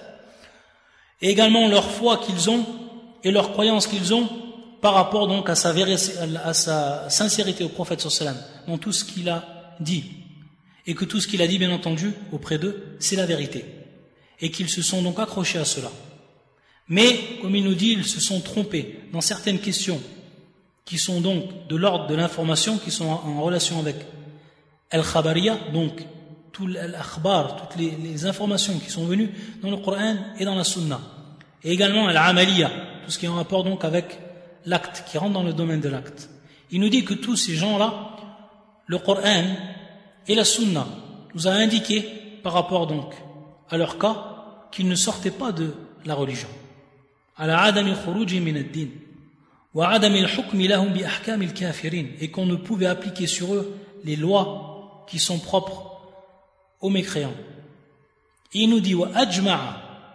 et également leur foi qu'ils ont et leur croyance qu'ils ont par rapport donc à sa, véri- à sa sincérité au prophète sallallahu alayhi wa sallam dans tout ce qu'il a dit, et que tout ce qu'il a dit bien entendu auprès d'eux c'est la vérité, et qu'ils se sont donc accrochés à cela. Mais, comme il nous dit, ils se sont trompés dans certaines questions qui sont donc de l'ordre de l'information, qui sont en relation avec al-khabariya, donc tout l'akhbar, toutes les, les informations qui sont venues dans le Coran et dans la Sunna. Et également al-amaliya, tout ce qui est en rapport donc avec l'acte, qui rentre dans le domaine de l'acte. Il nous dit que tous ces gens-là, le Coran et la Sunna nous a indiqué par rapport donc à leur cas qu'ils ne sortaient pas de la religion. Ala adami khuruji min ad-din wa adami al-hukm lahum bi ahkam al-kafirin, et qu'on ne pouvait appliquer sur eux les lois qui sont propres aux mécréants. Et il nous dit wa ajma'a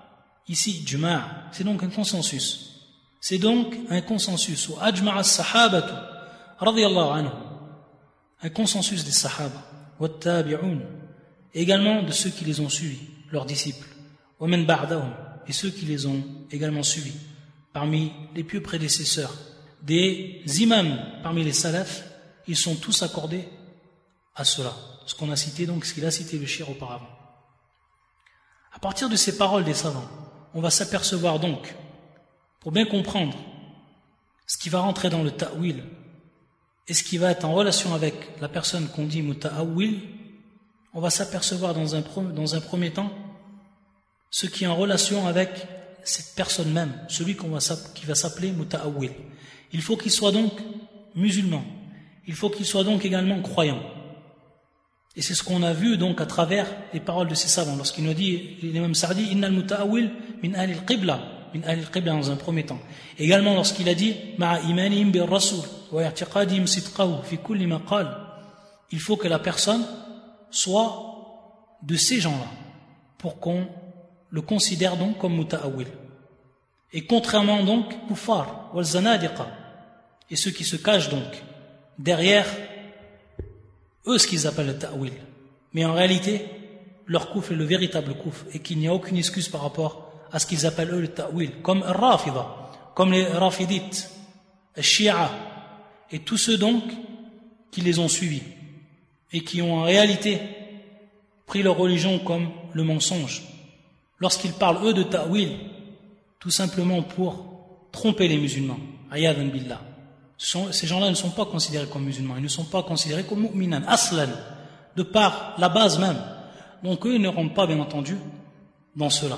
ici, ijma', c'est donc un consensus. C'est donc un consensus. Wa ajma'a as-sahabatu radiyallahu anhum. Un consensus des sahaba. Wa tabi'un. Également de ceux qui les ont suivis, leurs disciples. Wa man ba'dahum. Et ceux qui les ont également suivis. Parmi les pieux prédécesseurs. Des imams parmi les salafs, ils sont tous accordés à cela. Ce qu'on a cité, donc, ce qu'il a cité le cheikh auparavant. À partir de ces paroles des savants, on va s'apercevoir donc, pour bien comprendre ce qui va rentrer dans le ta'wil et ce qui va être en relation avec la personne qu'on dit muta'awwil, on va s'apercevoir dans un, dans un premier temps ce qui est en relation avec cette personne même, celui qu'on va, qui va s'appeler muta'awwil. Il faut qu'il soit donc musulman, il faut qu'il soit donc également croyant. Et c'est ce qu'on a vu donc à travers les paroles de ces savants. Lorsqu'il nous dit, l'imam Sa'di, Innal muta'awwil min ahli al-qibla, min ahli al-qibla dans un premier temps. Également lorsqu'il a dit, ma'a imanihim bir rasul, wa i'tiqadihim sidqahu fi kulli ma qal. Il faut que la personne soit de ces gens-là, pour qu'on le considère donc comme muta'awwil. Et contrairement donc, kuffar, wal zanadiqa, et ceux qui se cachent donc derrière eux ce qu'ils appellent le ta'wil. Mais en réalité, leur kouf est le véritable kouf et qu'il n'y a aucune excuse par rapport à ce qu'ils appellent eux le ta'wil, comme Rafida, comme les Rafidites, les Shia, et tous ceux donc qui les ont suivis et qui ont en réalité pris leur religion comme le mensonge. Lorsqu'ils parlent eux de ta'wil, tout simplement pour tromper les musulmans, ayadan billah. Ces gens-là ne sont pas considérés comme musulmans, ils ne sont pas considérés comme mu'minan, aslan, de par la base même. Donc eux ne rentrent pas, bien entendu, dans cela.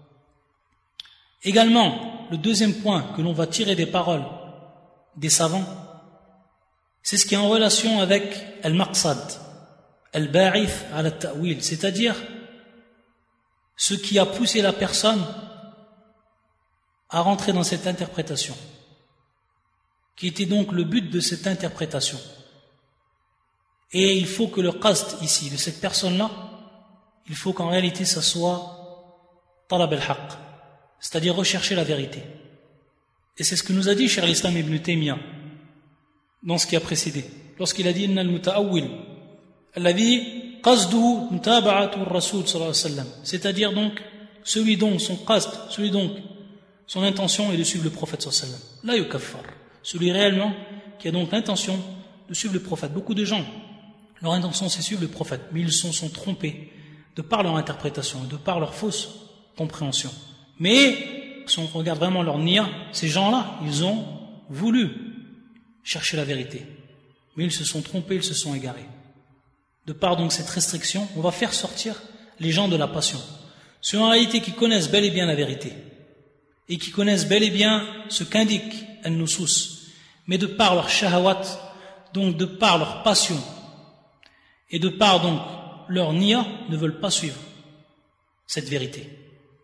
Également, le deuxième point que l'on va tirer des paroles des savants, c'est ce qui est en relation avec al-maqsad, al-ba'ith al-ta'wil, c'est-à-dire ce qui a poussé la personne à rentrer dans cette interprétation, qui était donc le but de cette interprétation. Et il faut que le qasd ici, de cette personne-là, il faut qu'en réalité ça soit talab al-haqq, c'est-à-dire rechercher la vérité. Et c'est ce que nous a dit Cheikh l'Islam Ibn Taymiyyah dans ce qui a précédé, lorsqu'il a dit inna al-muta'awwil alladhi qasduhu mutaba'atu ar-rasul sallallahu alayhi wa sallam, c'est-à-dire donc celui dont son qasd, celui donc son intention est de suivre le prophète sallallahu alayhi wa sallam, la yukaffar, celui réellement qui a donc l'intention de suivre le prophète. Beaucoup de gens, leur intention c'est suivre le prophète, mais ils se sont trompés de par leur interprétation, de par leur fausse compréhension. Mais si on regarde vraiment leur niya, ces gens-là, ils ont voulu chercher la vérité, mais ils se sont trompés, ils se sont égarés. De par donc cette restriction, on va faire sortir les gens de la passion. Ceux en réalité qui connaissent bel et bien la vérité et qui connaissent bel et bien ce qu'indique al-nusus, mais de par leur shahawat, donc de par leur passion et de par donc leur niya, ne veulent pas suivre cette vérité.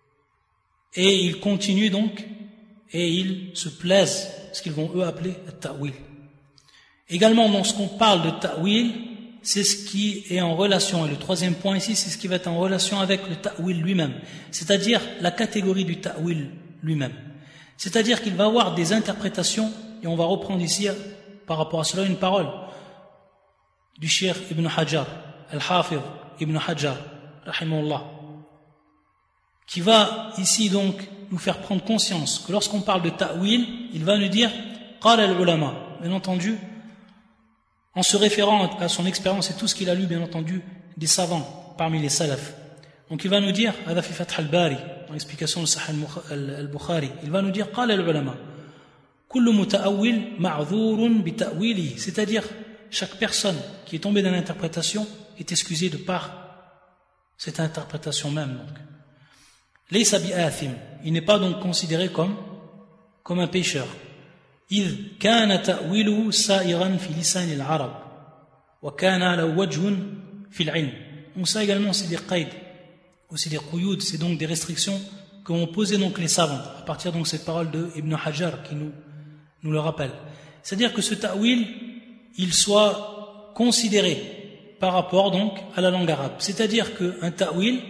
Et ils continuent donc et ils se plaisent, ce qu'ils vont eux appeler le ta'wil. Également, lorsqu'on parle de ta'wil, c'est ce qui est en relation, et le troisième point ici, c'est ce qui va être en relation avec le ta'wil lui-même, c'est-à-dire la catégorie du ta'wil lui-même. C'est-à-dire qu'il va avoir des interprétations, et on va reprendre ici, par rapport à cela, une parole du Cheikh Ibn Hajar, Al-Hafidh Ibn Hajar, rahimahullah, qui va ici donc nous faire prendre conscience que lorsqu'on parle de ta'wil, il va nous dire qala al-ulama, bien entendu, en se référant à son expérience et tout ce qu'il a lu, bien entendu, des savants parmi les salafs. Donc il va nous dire, hadha fi Fath al-Bari, dans l'explication de Sahih al-Bukhari, il va nous dire qala al-ulama kullu muta'awwil ma'dhurun bi ta'wilihi, c'est-à-dire chaque personne qui est tombée dans l'interprétation est excusée de par cette interprétation même. Donc laysa bi athim, il n'est pas donc considéré comme comme un pécheur. إذ كان تأويله سائغا في لسان العرب وكان له وجه في العلم. Donc ça également c'est des qaïd, aussi des quyud, c'est donc des restrictions qu'ont posées donc les savants à partir donc de cette parole de Ibn Hajar qui nous nous le rappelle. C'est-à-dire que ce ta'wil il soit considéré par rapport donc à la langue arabe. C'est-à-dire qu'un ta'wil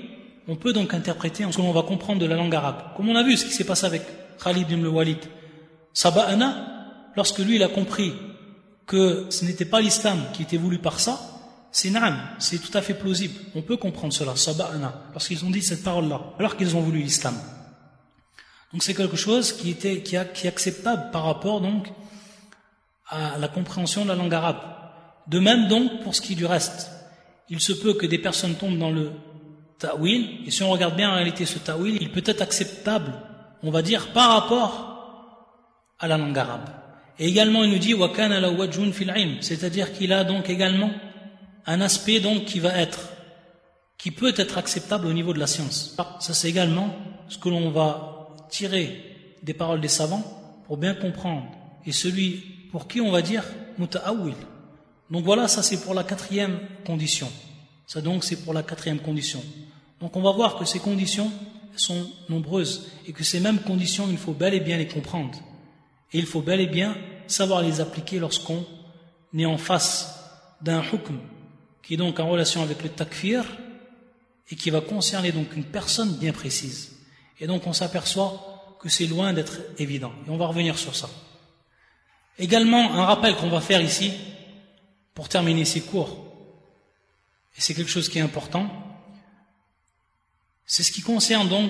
on peut donc interpréter en ce que l'on va comprendre de la langue arabe. Comme on a vu ce qui s'est passé avec Khalid ibn Walid. Saba'ana, lorsque lui il a compris que ce n'était pas l'islam qui était voulu par ça, c'est na'am, c'est tout à fait plausible. On peut comprendre cela, saba'ana, lorsqu'ils ont dit cette parole-là, alors qu'ils ont voulu l'islam. Donc c'est quelque chose qui, était, qui, a, qui est acceptable par rapport donc à la compréhension de la langue arabe. De même donc pour ce qui est du reste. Il se peut que des personnes tombent dans le ta'wil, et si on regarde bien en réalité ce ta'wil, il peut être acceptable, on va dire, par rapport à la langue arabe. Et également il nous dit wa kana la wajhun fil ilm, c'est-à-dire qu'il a donc également un aspect donc qui va être, qui peut être acceptable au niveau de la science. Ça c'est également ce que l'on va tirer des paroles des savants pour bien comprendre. Et celui pour qui on va dire muta'awwil. Donc voilà, ça c'est pour la quatrième condition. Ça donc c'est pour la quatrième condition. Donc on va voir que ces conditions sont nombreuses et que ces mêmes conditions, il faut bel et bien les comprendre. Et il faut bel et bien savoir les appliquer lorsqu'on est en face d'un hukm qui est donc en relation avec le takfir et qui va concerner donc une personne bien précise. Et donc on s'aperçoit que c'est loin d'être évident. Et on va revenir sur ça. Également, un rappel qu'on va faire ici pour terminer ces cours, et c'est quelque chose qui est important, c'est ce qui concerne donc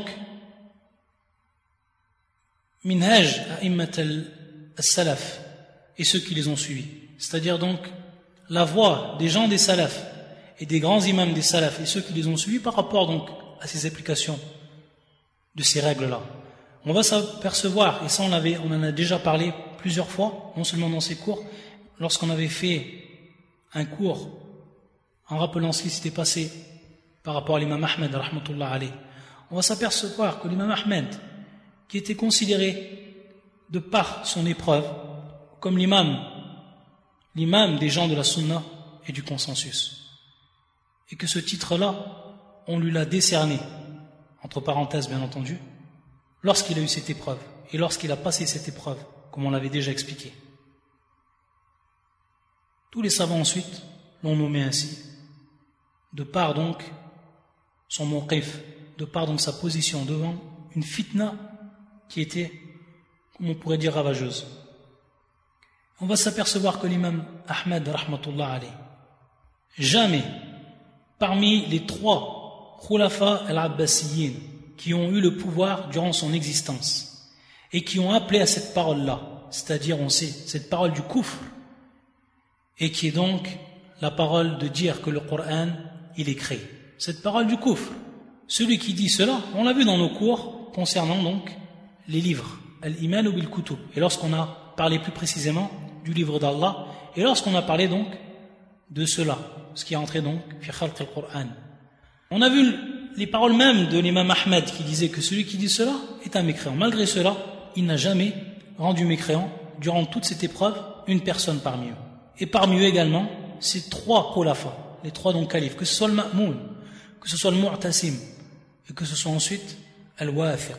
minhaj a'immat al-salaf et ceux qui les ont suivis. C'est-à-dire donc la voie des gens des salafs et des grands imams des salafs et ceux qui les ont suivis par rapport donc à ces applications de ces règles-là. On va s'apercevoir, et ça on, avait, on en a déjà parlé plusieurs fois, non seulement dans ces cours, lorsqu'on avait fait un cours en rappelant ce qui s'était passé par rapport à l'imam Ahmed, rahmatullah alayh, on va s'apercevoir que l'imam Ahmed, qui était considéré de par son épreuve comme l'imam, l'imam des gens de la sunna et du consensus, et que ce titre-là, on lui l'a décerné, entre parenthèses bien entendu, lorsqu'il a eu cette épreuve, et lorsqu'il a passé cette épreuve, comme on l'avait déjà expliqué. Tous les savants ensuite l'ont nommé ainsi, de par donc son mawqif, de par donc sa position devant une fitna qui était, comme on pourrait dire, ravageuse. On va s'apercevoir que l'imam Ahmed, rahmatullah alayh, jamais, parmi les trois khulafa al-abbasiyyin qui ont eu le pouvoir durant son existence et qui ont appelé à cette parole-là, c'est-à-dire, on sait, cette parole du kufr, et qui est donc la parole de dire que le Coran, il est créé. Cette parole du kufr, celui qui dit cela, on l'a vu dans nos cours concernant donc les livres, al-iman ou bil-kutub, et lorsqu'on a parlé plus précisément du livre d'Allah, et lorsqu'on a parlé donc de cela, ce qui est entré donc fi khalq al-Qur'an. On a vu les paroles même de l'imam Ahmed qui disait que celui qui dit cela est un mécréant. Malgré cela, il n'a jamais rendu mécréant, durant toute cette épreuve, une personne parmi eux. Et parmi eux également, ces trois khulafa, les trois donc califes, que ce soit le Ma'moun, que ce soit le Mu'tasim, et que ce soit ensuite al-Wathiq.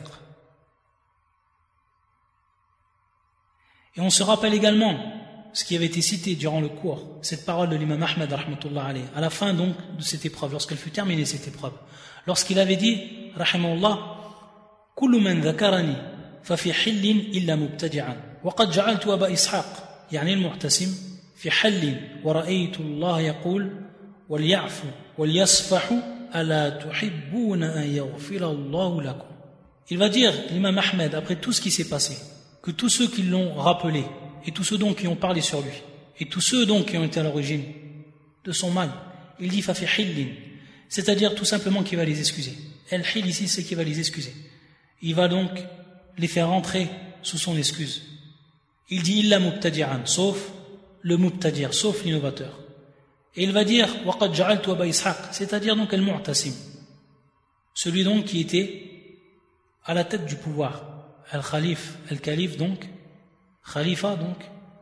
Et on se rappelle également ce qui avait été cité durant le cours, cette parole de l'imam Ahmed, rahmatullah alayh, à la fin donc de cette épreuve, lorsqu'elle fut terminée cette épreuve, lorsqu'il avait dit, rahimahullah, kullu man dhakarani fa fi hillin illa mubtadi'an wa qad ja'altu aba ishaq yani al-mu'tasim fi hillin wa ra'aytu Allah yaqul wal ya'fu wal yasfahu ala tuhibbuna an yaghfira Allah lakum. Il va dire, l'imam Ahmed, après tout ce qui s'est passé, que tous ceux qui l'ont rappelé, et tous ceux donc qui ont parlé sur lui, et tous ceux donc qui ont été à l'origine de son mal, il dit fafi hillin, c'est-à-dire tout simplement qu'il va les excuser. El-hil ici, c'est qu'il va les excuser. Il va donc les faire entrer sous son excuse. Il dit illa mubtadi'an, sauf le mubtadir, sauf l'innovateur. Et il va dire waqad ja'altu aba ishaq, c'est-à-dire donc al-mu'tasim, celui donc qui était à la tête du pouvoir, al-khalif, al-khalif donc, khalifa donc,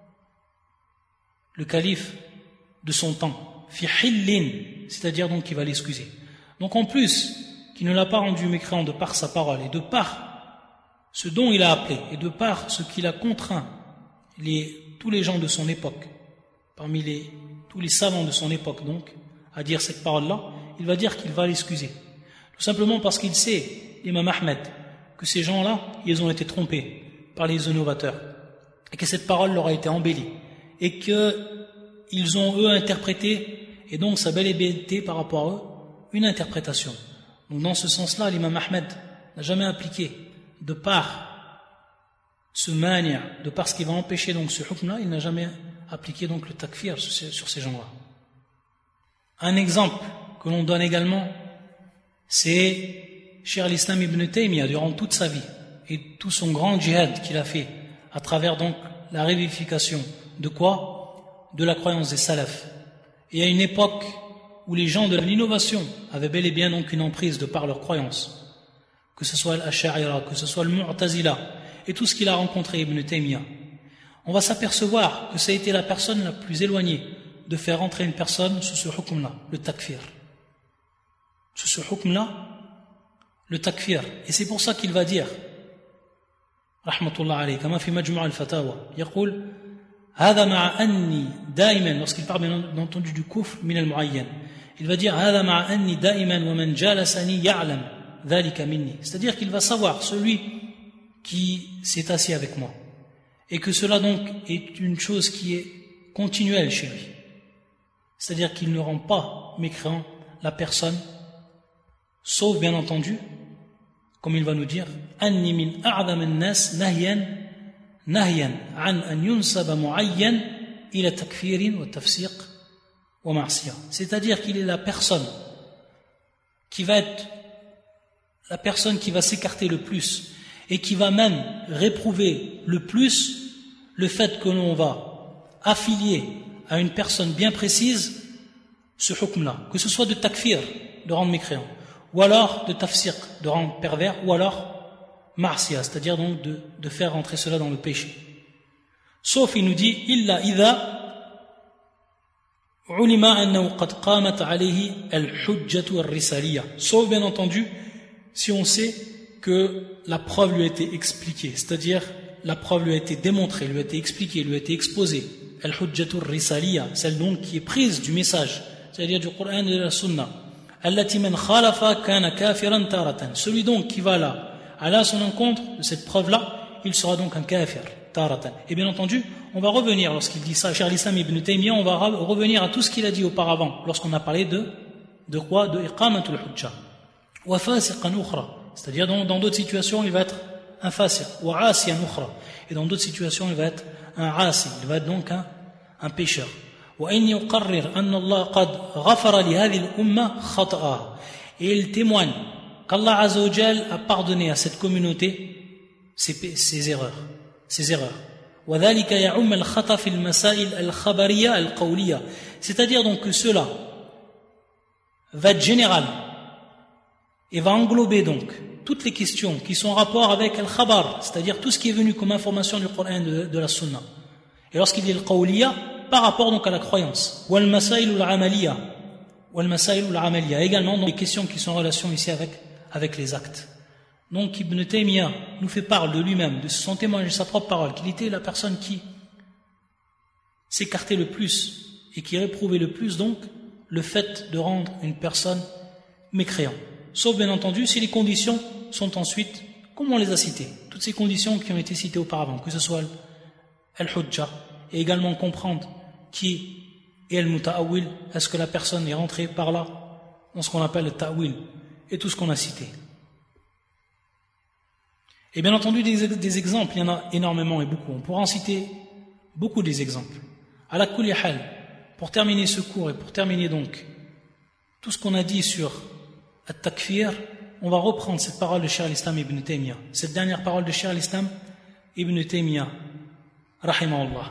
le calife de son temps, fi hillin, c'est-à-dire donc qu'il va l'excuser. Donc en plus, qu'il ne l'a pas rendu mécréant de par sa parole et de par ce dont il a appelé et de par ce qu'il a contraint les, tous les gens de son époque, parmi les, tous les savants de son époque donc, à dire cette parole-là, il va dire qu'il va l'excuser. Tout simplement parce qu'il sait, l'imam Ahmed, que ces gens-là, ils ont été trompés par les innovateurs, et que cette parole leur a été embellie, et qu'ils ont eux interprété, et donc ça a bel et bien été par rapport à eux, une interprétation. Donc dans ce sens-là, l'imam Ahmed n'a jamais appliqué, de par ce manière, de par ce qui va empêcher donc ce hukm-là, il n'a jamais appliqué donc le takfir sur ces, sur ces gens-là. Un exemple que l'on donne également, c'est Cheikh al-Islam ibn Taymiyyah, durant toute sa vie, et tout son grand djihad qu'il a fait, à travers donc la révivification de quoi? De la croyance des salafs. Et à une époque où les gens de l'innovation avaient bel et bien donc une emprise de par leur croyance, que ce soit l'Ash'arira, que ce soit le Mu'tazila, et tout ce qu'il a rencontré Ibn Taymiyyah, on va s'apercevoir que ça a été la personne la plus éloignée de faire entrer une personne sous ce hukm-là, le takfir. Sous ce hukm-là, le takfir. Et c'est pour ça qu'il va dire, rahmatullah alayhi, comme في مجموع الفتاوى, يقول هذا مع أني دائما, lorsqu'il parle bien entendu du kufr min al-muayyan, il va dire هذا مع أني دائما ومن جالسني يعلم ذلك مني, c'est-à-dire qu'il va savoir, celui qui s'est assis avec moi, et que cela donc est une chose qui est continuelle chez lui, c'est-à-dire qu'il ne rend pas mécréant la personne, sauf bien entendu, comme il va nous dire, أني من أعظم الناس نهيا نهيا عن أن ينسب معين إلى تكفير وتفسيق ومعصية, c'est-à-dire qu'il est la personne qui va être la personne qui va s'écarter le plus et qui va même réprouver le plus le fait que l'on va affilier à une personne bien précise ce hukm-là, que ce soit de takfir, de rendre mécréant, ou alors de tafsiq, de rendre pervers, ou alors marcia, c'est-à-dire donc de, de faire rentrer cela dans le péché. Sauf, il nous dit, illa idha ulima annahu qad qamat alayhi al-hujjatu ar-risaliyya, sauf bien entendu si on sait que la preuve lui a été expliquée, c'est-à-dire la preuve lui a été démontrée, lui a été expliquée, lui a été exposée, al-hujjatu ar-risaliyya, celle donc qui est prise du message, c'est-à-dire du Coran et de la Sunna, allati man khalafa kana kafiran taratan, celui donc qui va là, aller à son encontre de cette preuve-là, il sera donc un kafir, taratan. Et bien entendu, on va revenir, lorsqu'il dit ça, Cheikh al-Islam ibn Taymiyyah, on va revenir à tout ce qu'il a dit auparavant, lorsqu'on a parlé de, de quoi? De iqamatul hujja. Wa fasiqan ukhra, c'est-à-dire dans, dans d'autres situations, il va être un fasiq, wa asiyan ukhra, et dans d'autres situations, il va être un asi, il va être donc un, un pécheur. Wa inni uqarrir anna Allah qad ghafara li hadhihi al-umma khata'aha, et il témoigne qu'Allah Azza wa Jal a pardonné à cette communauté ses, ses erreurs, ses erreurs. وذلك يعم الخطأ في المسائل الخبرية القولية, c'est-à-dire donc que cela va être général et va englober donc toutes les questions qui sont en rapport avec al-khabar, c'est-à-dire tout ce qui est venu comme information du Coran de, de la Sunna. Et lorsqu'il dit al-qawliya, par rapport donc à la croyance, ou al-masail ou al-amaliya, ou al-masail ou al-amaliya, également donc les questions qui sont en relation ici avec avec les actes. Donc Ibn Taymiyyah nous fait part de lui-même, de son témoignage, de sa propre parole, qu'il était la personne qui s'écartait le plus et qui réprouvait le plus donc le fait de rendre une personne mécréant. Sauf bien entendu si les conditions sont ensuite, comme on les a citées, toutes ces conditions qui ont été citées auparavant, que ce soit al-hujja, et également comprendre qui est al-muta'awil, est-ce que la personne est rentrée par là dans ce qu'on appelle le ta'wil, et tout ce qu'on a cité. Et bien entendu, des, des exemples, il y en a énormément et beaucoup. On pourra en citer beaucoup des exemples. Ala kulli hal, pour terminer ce cours et pour terminer donc tout ce qu'on a dit sur at-takfir, on va reprendre cette parole de Cheikh al-Islam ibn Taymiyyah, cette dernière parole de Cheikh al-Islam ibn Taymiyyah, rahimahullah.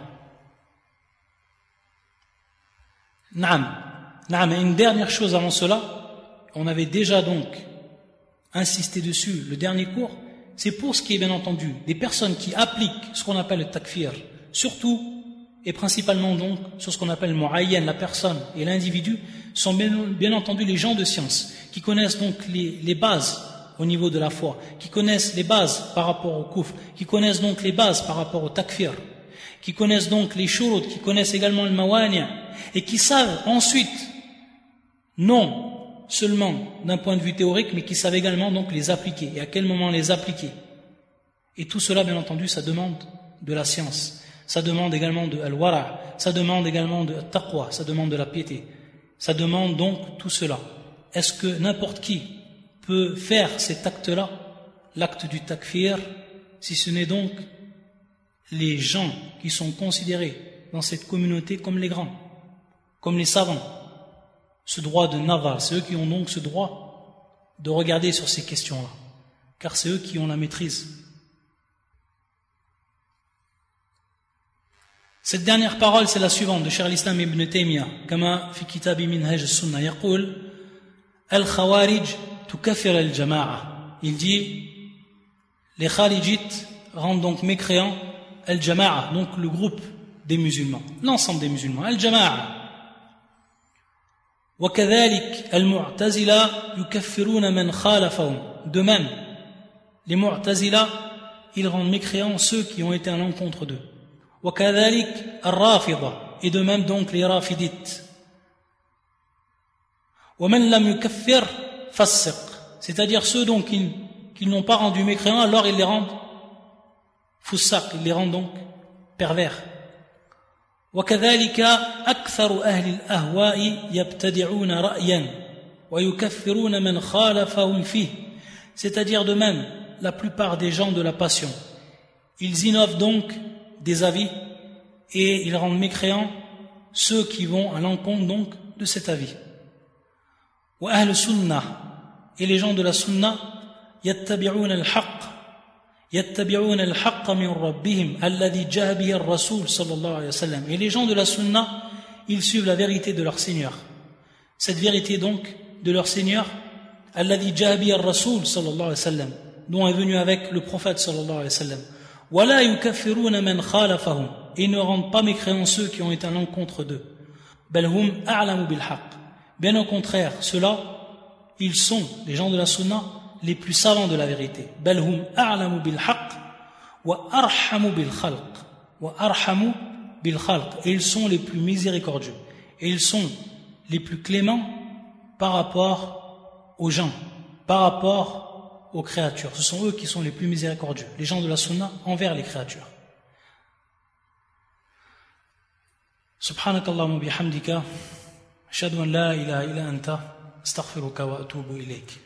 Naam, naam, et une dernière chose avant cela, on avait déjà donc insisté dessus le dernier cours, c'est pour ce qui est bien entendu des personnes qui appliquent ce qu'on appelle le takfir, surtout et principalement donc sur ce qu'on appelle le mu'ayyan, la personne et l'individu, sont bien, bien entendu les gens de science, qui connaissent donc les, les bases au niveau de la foi, qui connaissent les bases par rapport au kufr, qui connaissent donc les bases par rapport au takfir, qui connaissent donc les shurut, qui connaissent également le mawani', et qui savent ensuite non seulement d'un point de vue théorique, mais qui savent également donc les appliquer. Et à quel moment les appliquer? Et tout cela, bien entendu, ça demande de la science. Ça demande également de al-wara', ça demande également de taqwa, ça demande de la piété. Ça demande donc tout cela. Est-ce que n'importe qui peut faire cet acte-là, l'acte du takfir, si ce n'est donc les gens qui sont considérés dans cette communauté comme les grands, comme les savants, ce droit de navar, c'est eux qui ont donc ce droit de regarder sur ces questions-là, car c'est eux qui ont la maîtrise. Cette dernière parole, c'est la suivante de Cheikh al-Islam ibn Taymiyyah, kama fi kitab Minhaj as-Sunnah, yaqul al-Khawarij tukaffir al-Jama'a. Il dit, les Kharijites rendent donc mécréants al-Jama'a, donc le groupe des musulmans, l'ensemble des musulmans, al-Jama'a. Wa kadhalik al-Mu'tazila yukaffiruna man khalafahum. De même, les Mu'tazila, ils rendent mécréants ceux qui ont été à l'encontre d'eux. وكذلك الرافضة, et de même donc les rafidites. ومن لم يكفر فسق, c'est-à-dire ceux donc qui, qui n'ont pas rendu mécréants, alors ils les rendent fusaq, ils les rendent donc pervers. وكذلك أكثر أهل الأهواء يبتدعون رأيا ويكفرون من خالفهم فيه, c'est-à-dire de même la plupart des gens de la passion, ils innovent donc des avis et ils rendent mécréants ceux qui vont à l'encontre donc de cet avis. Wa ahl sunnah, et les gens de la sunna, yattabi'una al-haqq yattabi'una al-haqq min rabbihim alladhi ja'a bihi ar-rasul sallallahu alayhi wa sallam. Et les gens de la sunna, ils suivent la vérité de leur Seigneur. Cette vérité donc de leur Seigneur, alladhi ja'a bihi ar-rasul sallallahu alayhi wa sallam, dont est venu avec le prophète sallallahu alayhi wa sallam. وَلَا يُكَفِّرُونَ مَنْ خَالَفَهُمْ, et ne rendent pas mécréants ceux qui ont été à l'encontre d'eux. بَلْ هُمْ أَعْلَمُ بِالْحَقِّ, bien au contraire, ceux-là, ils sont, les gens de la sunna, les plus savants de la vérité. بَلْ هُمْ أَعْلَمُ بِالْحَقِّ وَأَرْحَمُ بِالْخَلْقِ وَأَرْحَمُ بِالْخَلْقِ, et ils sont les plus miséricordieux, et ils sont les plus cléments par rapport aux gens, par rapport aux créatures. Ce sont eux qui sont les plus miséricordieux, les gens de la sunna envers les créatures. Subhanakallahumma bihamdika, ashhadu an la ilaha illa anta, astaghfiruka wa atubu ilayk.